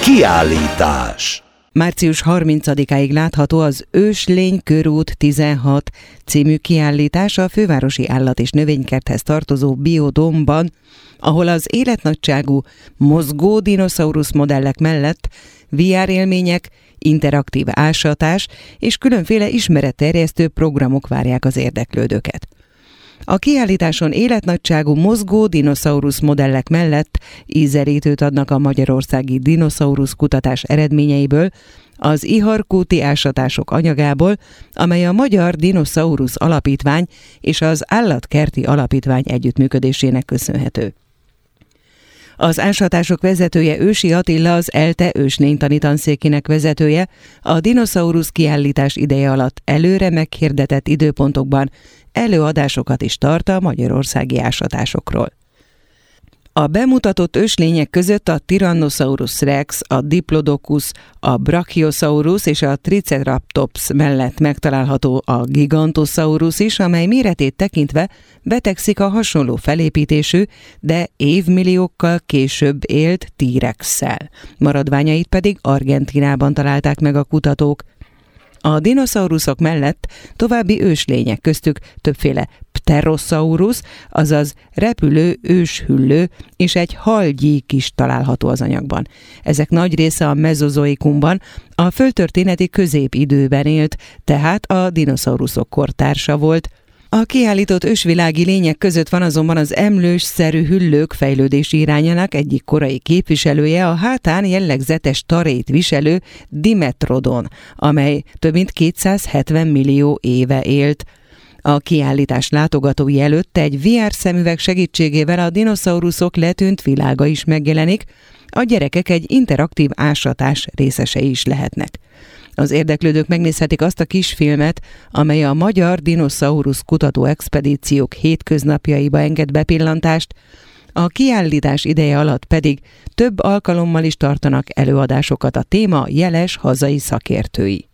Kiállítás. Március 30-áig látható az Őslény körút 16 című kiállítás a Fővárosi Állat- és Növénykerthez tartozó Biodómban, ahol az életnagyságú mozgó dinoszaurusz modellek mellett VR élmények, interaktív ásatás és különféle ismeretterjesztő programok várják az érdeklődőket. A kiállításon életnagyságú mozgó dinoszaurusz modellek mellett ízelítőt adnak a magyarországi dinoszaurusz kutatás eredményeiből, az Iharkúti ásatások anyagából, amely a Magyar Dinoszaurusz Alapítvány és az Állatkerti Alapítvány együttműködésének köszönhető. Az ásatások vezetője Ősi Attila, az ELTE őslénytani tanszékének vezetője, a dinoszaurusz kiállítás ideje alatt előre meghirdetett időpontokban előadásokat is tart a magyarországi ásatásokról. A bemutatott őslények között a Tyrannosaurus rex, a Diplodocus, a Brachiosaurus és a Triceratops mellett megtalálható a Gigantosaurus is, amely méretét tekintve betegszik a hasonló felépítésű, de évmilliókkal később élt T-rexszel. Maradványait pedig Argentínában találták meg a kutatók. A dinoszauruszok mellett további őslények, köztük többféle Pterosaurus, azaz repülő őshüllő, és egy halgyík is található az anyagban. Ezek nagy része a mezozoikumban, a földtörténeti középidőben élt, tehát a dinoszauruszok kortársa volt. A kiállított ősvilági lények között van azonban az emlősszerű hüllők fejlődési irányának egyik korai képviselője, a hátán jellegzetes tarét viselő Dimetrodon, amely több mint 270 millió éve élt. A kiállítás látogatói előtt egy VR szemüveg segítségével a dinoszauruszok letűnt világa is megjelenik, a gyerekek egy interaktív ásatás részesei is lehetnek. Az érdeklődők megnézhetik azt a kisfilmet, amely a Magyar Dinoszaurusz Kutató Expedíciók hétköznapjaiba enged bepillantást, a kiállítás ideje alatt pedig több alkalommal is tartanak előadásokat a téma jeles hazai szakértői.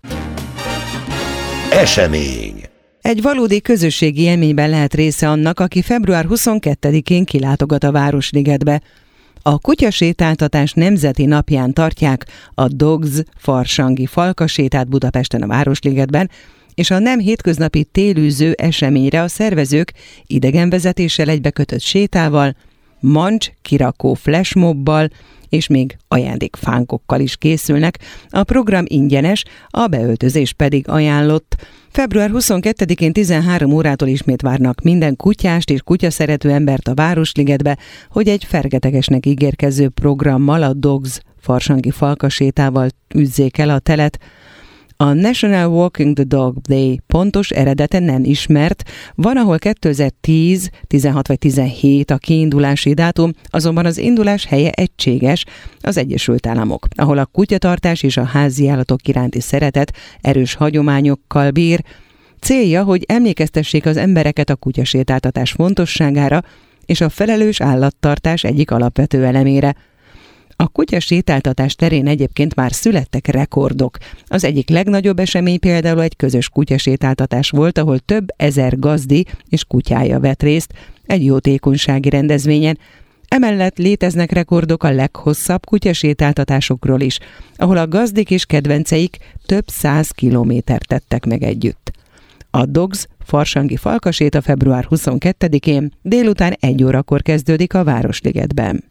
Esemény. Egy valódi közösségi élményben lehet része annak, aki február 22-én kilátogat a Városligetbe. A kutyasétáltatás nemzeti napján tartják a Dogs farsangi falkasétát Budapesten a Városligetben, és a nem hétköznapi télűző eseményre a szervezők idegenvezetéssel egybekötött sétával, mancs kirakó flashmobbal és még ajándékfánkokkal is készülnek. A program ingyenes, a beöltözés pedig ajánlott. Február 22-én 13 órától ismét várnak minden kutyást és kutyaszerető embert a Városligetbe, hogy egy fergetegesnek ígérkező programmal, a Dogs farsangi falkasétával üzzék el a telet. A National Walking the Dog Day pontos eredete nem ismert, van, ahol 2010, 16 vagy 17 a kiindulási dátum, azonban az indulás helye egységes, az Egyesült Államok, ahol a kutyatartás és a háziállatok iránti szeretet erős hagyományokkal bír. Célja, hogy emlékeztessék az embereket a kutyasétáltatás fontosságára és a felelős állattartás egyik alapvető elemére. A kutyasétáltatás terén egyébként már születtek rekordok. Az egyik legnagyobb esemény például egy közös kutyasétáltatás volt, ahol több ezer gazdi és kutyája vett részt egy jótékonysági rendezvényen. Emellett léteznek rekordok a leghosszabb kutyasétáltatásokról is, ahol a gazdik és kedvenceik több 100 kilométert tettek meg együtt. A Dogs farsangi falkaséta február 22-én délután 1 órakor kezdődik a Városligetben.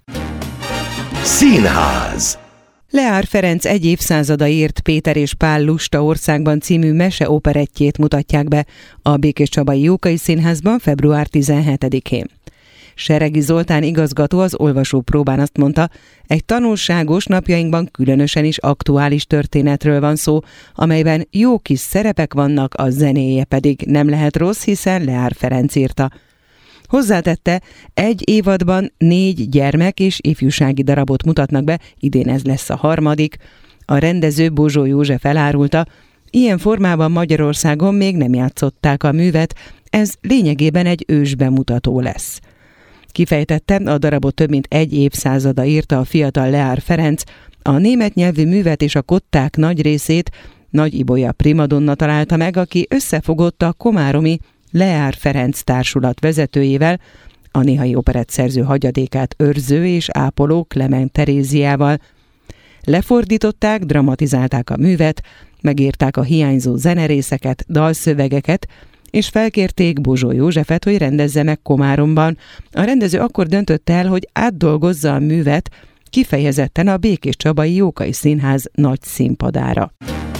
Színház. Leár Ferenc egy évszázada írt Péter és Pál lusta országban című meseoperettjét mutatják be a Békéscsabai Jókai Színházban február 17-én. Seregi Zoltán igazgató az olvasópróbán azt mondta, egy tanulságos, napjainkban különösen is aktuális történetről van szó, amelyben jó kis szerepek vannak, a zenéje pedig nem lehet rossz, hiszen Leár Ferenc írta. Hozzátette, egy évadban 4 gyermek és ifjúsági darabot mutatnak be, idén ez lesz a 3. A rendező Bozsó József elárulta, ilyen formában Magyarországon még nem játszották a művet, ez lényegében egy ősbemutató lesz. Kifejtette, a darabot több mint 1 évszázada írta a fiatal Leár Ferenc, a német nyelvű művet és a kották nagy részét Nagy Ibolya primadonna találta meg, aki összefogott a komáromi Leár Ferenc társulat vezetőjével, a néhai operettszerző hagyadékát őrző és ápoló Klement Teréziával. Lefordították, dramatizálták a művet, megírták a hiányzó zenerészeket, dalszövegeket, és felkérték Bozsó Józsefet, hogy rendezze meg Komáromban. A rendező akkor döntött el, hogy átdolgozza a művet kifejezetten a Békéscsabai Jókai Színház nagy színpadára.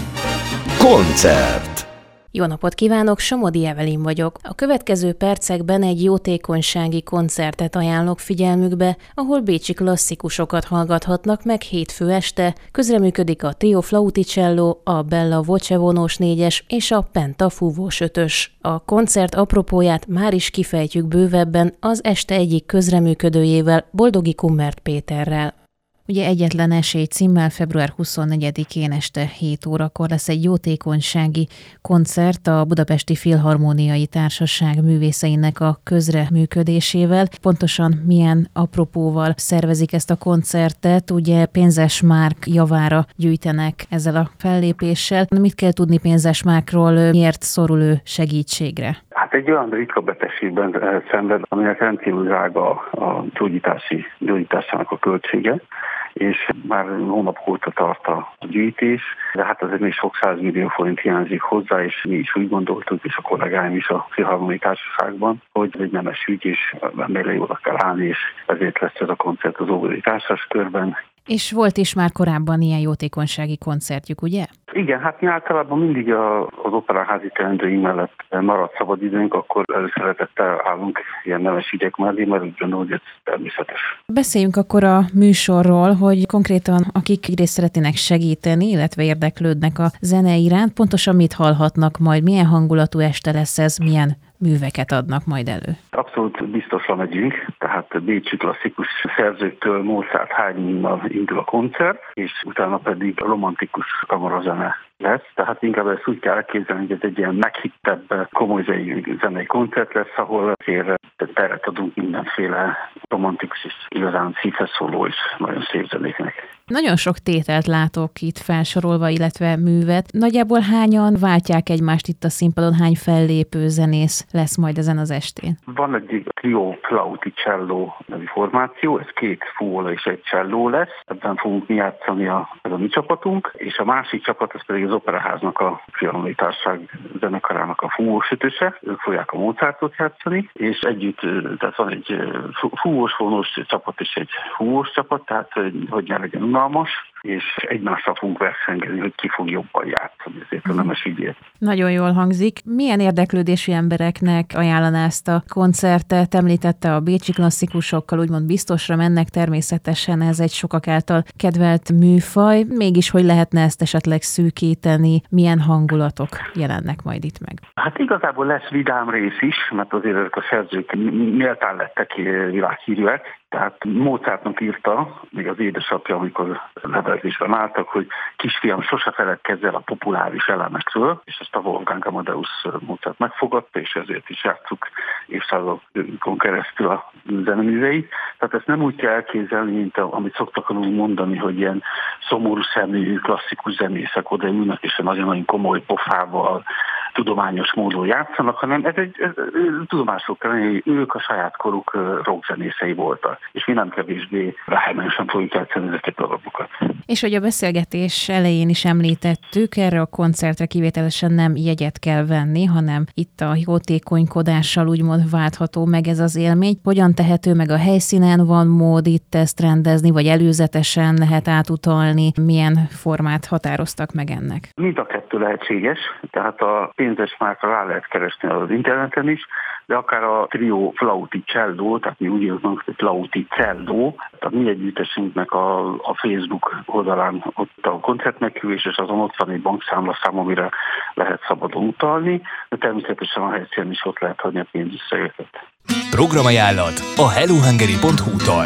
Koncert. Jó napot kívánok, Somodi Evelin vagyok. A következő percekben egy jótékonysági koncertet ajánlok figyelmükbe, ahol bécsi klasszikusokat hallgathatnak meg hétfő este. Közreműködik a Trio Flauticello, a Bella Voce vonós 4-es és a Penta fúvós 5-ös. A koncert apropóját már is kifejtjük bővebben az este egyik közreműködőjével, Boldogi Kumbert Péterrel. Ugye Egyetlen esély címmel február 24-én este 7 órakor lesz egy jótékonysági koncert a Budapesti Filharmóniai Társaság művészeinek a közreműködésével. Pontosan milyen apropóval szervezik ezt a koncertet, ugye Pénzes Márk javára gyűjtenek ezzel a fellépéssel. Mit kell tudni Pénzes Márkról, miért szorul ő segítségre? Hát egy olyan ritka betegségben szenved, aminek rendkívül drága a gyógyításának a költsége, és már hónapok óta tart a gyűjtés, de hát azért még sok 100 millió forint hiányzik hozzá, és mi is úgy gondoltuk, és a kollégáim is a Filharmoniai Társaságban, hogy egy nemes ügy, és emberre jól kell állni, és ezért lesz ez a koncert az óvodai társaskörben. És volt is már korábban ilyen jótékonysági koncertjük, ugye? Igen, hát mi általában mindig az operáházi teendőink mellett maradt szabadidőnk, akkor előszeretettel állunk ilyen nemes ügyek mellé, mert úgy gondolom, hogy ez természetes. Beszéljünk akkor a műsorról, hogy konkrétan akik egyrészt szeretnének segíteni, illetve érdeklődnek a zene iránt, pontosan mit hallhatnak majd, milyen hangulatú este lesz ez, milyen műveket adnak majd elő? Abszolút biztosra megyünk, tehát bécsi klasszikus szerzőktől Mozart Haydnnal indul a koncert, és utána pedig romantikus kamarazene lesz, tehát inkább ezt úgy kell elképzelni, hogy ez egy ilyen meghittebb, komoly zenei koncert lesz, ahol azért teret adunk mindenféle romantikus és igazán szívhez szóló és nagyon szép zenéknek. Nagyon sok tételt látok itt felsorolva, illetve művet. Nagyjából hányan váltják egymást itt a színpadon, hány fellépő zenész lesz majd ezen az estén? Van egy Trio Flauticello nevű formáció, ez 2 fúvola és egy cselló lesz, ebben fogunk mi játszani ez a mi csapatunk, és a másik csapat, ez pedig az Operaháznak a Filharmoniai Társaság zenekarának a fúvós 5-öse, ők fogják a Mozartot játszani, és együtt, tehát van egy fúvós vonós csapat és egy fúvós csapat, tehát hogy ne legyen unalmas, és egymással fogunk versengeni, hogy ki fog jobban játszani, ezért a nemes ügyét. Nagyon jól hangzik. Milyen érdeklődésű embereknek ajánlaná ezt a koncertet? Említette a bécsi klasszikusokkal, úgymond biztosra mennek, természetesen ez egy sokak által kedvelt műfaj. Mégis hogy lehetne ezt esetleg szűkíteni? Milyen hangulatok jelennek majd itt meg? Hát igazából lesz vidám rész is, mert azért ezek a szerzők méltán lettek világhírűek. Tehát Mozartnak írta, még az édesapja, amikor levelezésben álltak, hogy kisfiam, sose feledkezz el a populáris elemekről, és ezt a Wolfgang Amadeus Mozart megfogadta, és ezért is játsszuk évszázadokon keresztül a zeneműveit. Tehát ezt nem úgy kell elképzelni, mint amit szoktak mondani, hogy ilyen szomorú szemű klasszikus zenészek odaülnek, és nagyon-nagyon komoly pofával, tudományos módon játszanak, hanem ez tudomásul kell lenni, hogy ők a saját koruk rockzenészei voltak, és mi nem kevésbé vehemensen fogjuk játszani ezeket a darabokat. És hogy a beszélgetés elején is említettük, erre a koncertre kivételesen nem jegyet kell venni, hanem itt a jótékonykodással úgymond váltható meg ez az élmény. Hogyan tehető meg a helyszínen, van mód itt ezt rendezni, vagy előzetesen lehet átutalni? Milyen formát határoztak meg ennek? Mind a kettő lehetséges, tehát a Pénzes Márkra rá lehet keresni az interneten is, de akár a Trio Flauticello, tehát mi úgy írunk, hogy Flauticello, tehát mi együttesünknek a Facebook oldalán ott a koncertmeghívás, és azon ott van egy bankszámlaszám, amire lehet szabadon utalni, de természetesen a helyszínen is ott lehet hagyni a pénzösszegeket. Programajánlat a hellohungary.hu-tól.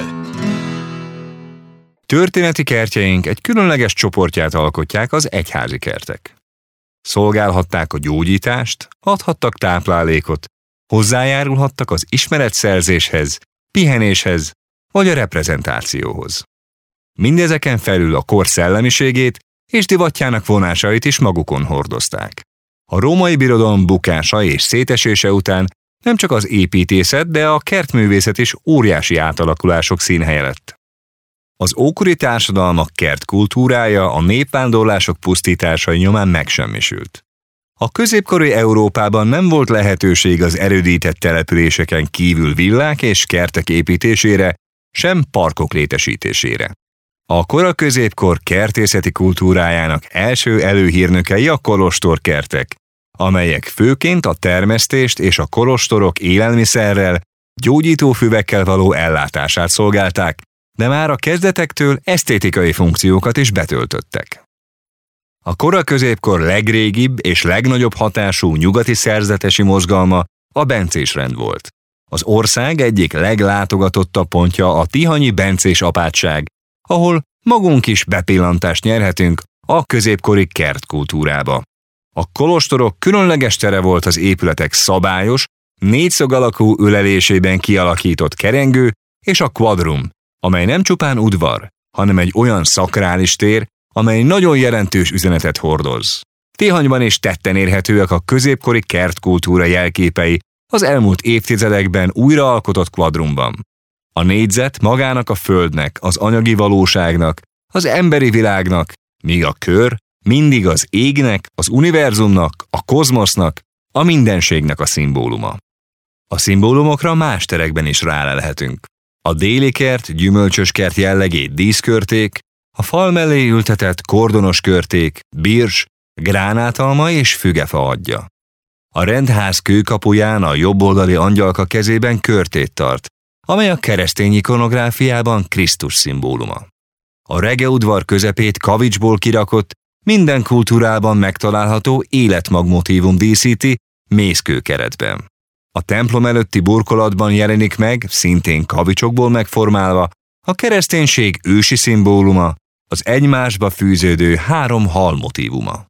Történeti kertjeink egy különleges csoportját alkotják az egyházi kertek. Szolgálhatták a gyógyítást, adhattak táplálékot, hozzájárulhattak az ismeretszerzéshez, pihenéshez vagy a reprezentációhoz. Mindezeken felül a kor szellemiségét és divatjának vonásait is magukon hordozták. A római birodalom bukása és szétesése után nem csak az építészet, de a kertművészet is óriási átalakulások színhelye lett. Az ókori társadalmak kertkultúrája a népvándorlások pusztításai nyomán megsemmisült. A középkori Európában nem volt lehetőség az erődített településeken kívül villák és kertek építésére, sem parkok létesítésére. A kora középkor kertészeti kultúrájának első előhírnökei a kolostorkertek, amelyek főként a termesztést és a kolostorok élelmiszerrel, gyógyítófüvekkel való ellátását szolgálták, de már a kezdetektől esztétikai funkciókat is betöltöttek. A kora középkor legrégibb és legnagyobb hatású nyugati szerzetesi mozgalma a bencésrend volt. Az ország egyik leglátogatottabb pontja a tihanyi bencés apátság, ahol magunk is bepillantást nyerhetünk a középkori kertkultúrába. A kolostorok különleges tere volt az épületek szabályos, négyszög alakú ölelésében kialakított kerengő és a quadrum, amely nem csupán udvar, hanem egy olyan szakrális tér, amely nagyon jelentős üzenetet hordoz. Tihanyban is tetten érhetőek a középkori kertkultúra jelképei az elmúlt évtizedekben újraalkotott quadrumban. A négyzet magának a földnek, az anyagi valóságnak, az emberi világnak, míg a kör mindig az égnek, az univerzumnak, a kozmosznak, a mindenségnek a szimbóluma. A szimbólumokra más terekben is rálelhetünk. A déli kert, gyümölcsös kert jellegét díszkörték, a fal mellé ültetett kordonos körték, birs, gránátalma és fügefa adja. A rendház kőkapuján a jobboldali angyalka kezében körtét tart, amely a keresztény ikonográfiában Krisztus szimbóluma. A regeudvar közepét kavicsból kirakott, minden kultúrában megtalálható életmagmotívum díszíti mészkőkeretben. A templom előtti burkolatban jelenik meg, szintén kavicsokból megformálva, a kereszténység ősi szimbóluma, az egymásba fűződő 3 hal motívuma.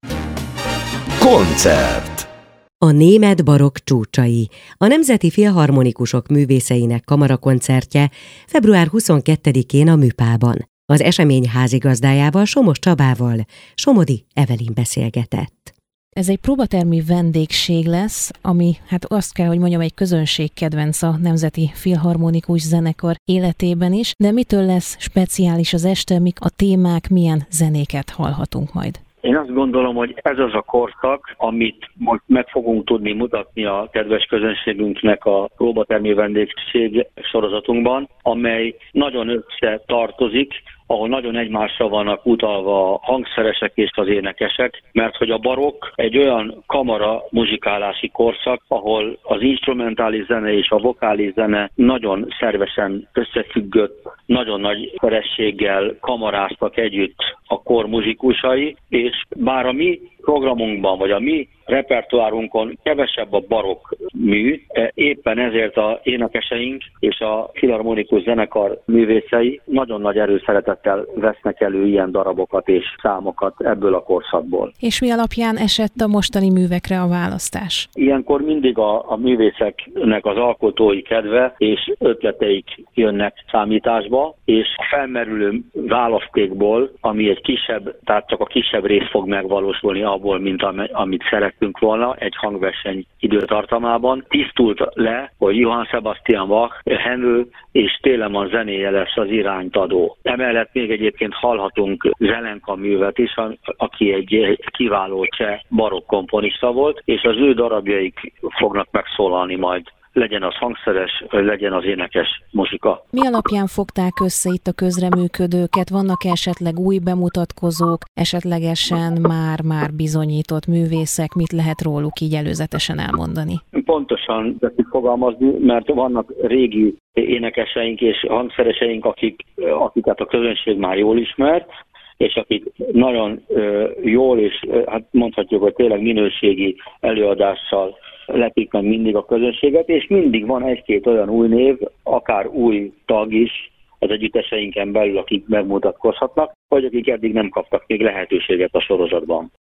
Koncert. A német barokk csúcsai, a Nemzeti Filharmonikusok Művészeinek kamarakoncertje február 22-én a Műpában. Az esemény házigazdájával, Somos Csabával Somodi Evelin beszélgetett. Ez egy próbatermi vendégség lesz, ami, hát azt kell, hogy mondjam, egy közönségkedvenc a Nemzeti Filharmonikus Zenekar életében is, de mitől lesz speciális az este, mik a témák, milyen zenéket hallhatunk majd? Én azt gondolom, hogy ez az a korszak, amit most meg fogunk tudni mutatni a kedves közönségünknek a próbatermi vendégség sorozatunkban, amely nagyon összetartozik, ahol nagyon egymásra vannak utalva a hangszeresek és az énekesek, mert hogy a barokk egy olyan kamara muzsikálási korszak, ahol az instrumentális zene és a vokális zene nagyon szervesen összefüggött, nagyon nagy kerességgel kamaráztak együtt a kor muzsikusai, és bár a mi programunkban, vagy a mi repertoárunkon kevesebb a barokk mű, éppen ezért az énekeseink és a filharmonikus zenekar művészei nagyon nagy erőszeretettel vesznek elő ilyen darabokat és számokat ebből a korszakból. És mi alapján esett a mostani művekre a választás? Ilyenkor mindig a művészeknek az alkotói kedve és ötleteik jönnek számításba, és a felmerülő választékból, ami egy kisebb, tehát csak a kisebb rész fog megvalósulni abból, mint amit szerettünk volna egy hangverseny időtartamában, tisztult le, hogy Johann Sebastian Bach, Handel és Telemann zenéje lesz az irányt adó. Emellett még egyébként hallhatunk Zelenka művet is, aki egy kiváló cseh barokk komponista volt, és az ő darabjaik fognak megszólalni majd. Legyen az hangszeres, legyen az énekes muzsika. Mi alapján fogták össze itt a közreműködőket? Vannak esetleg új bemutatkozók, esetlegesen már bizonyított művészek? Mit lehet róluk így előzetesen elmondani? Pontosan tudjuk fogalmazni, mert vannak régi énekeseink és hangszereseink, akiket a közönség már jól ismer, és akik nagyon jól és hát mondhatjuk, hogy tényleg minőségi előadással lepik meg mindig a közönséget, és mindig van egy-két olyan új név, akár új tag is az együtteseinken belül, akik megmutatkozhatnak, vagy akik eddig nem kaptak még lehetőséget a sorozatban.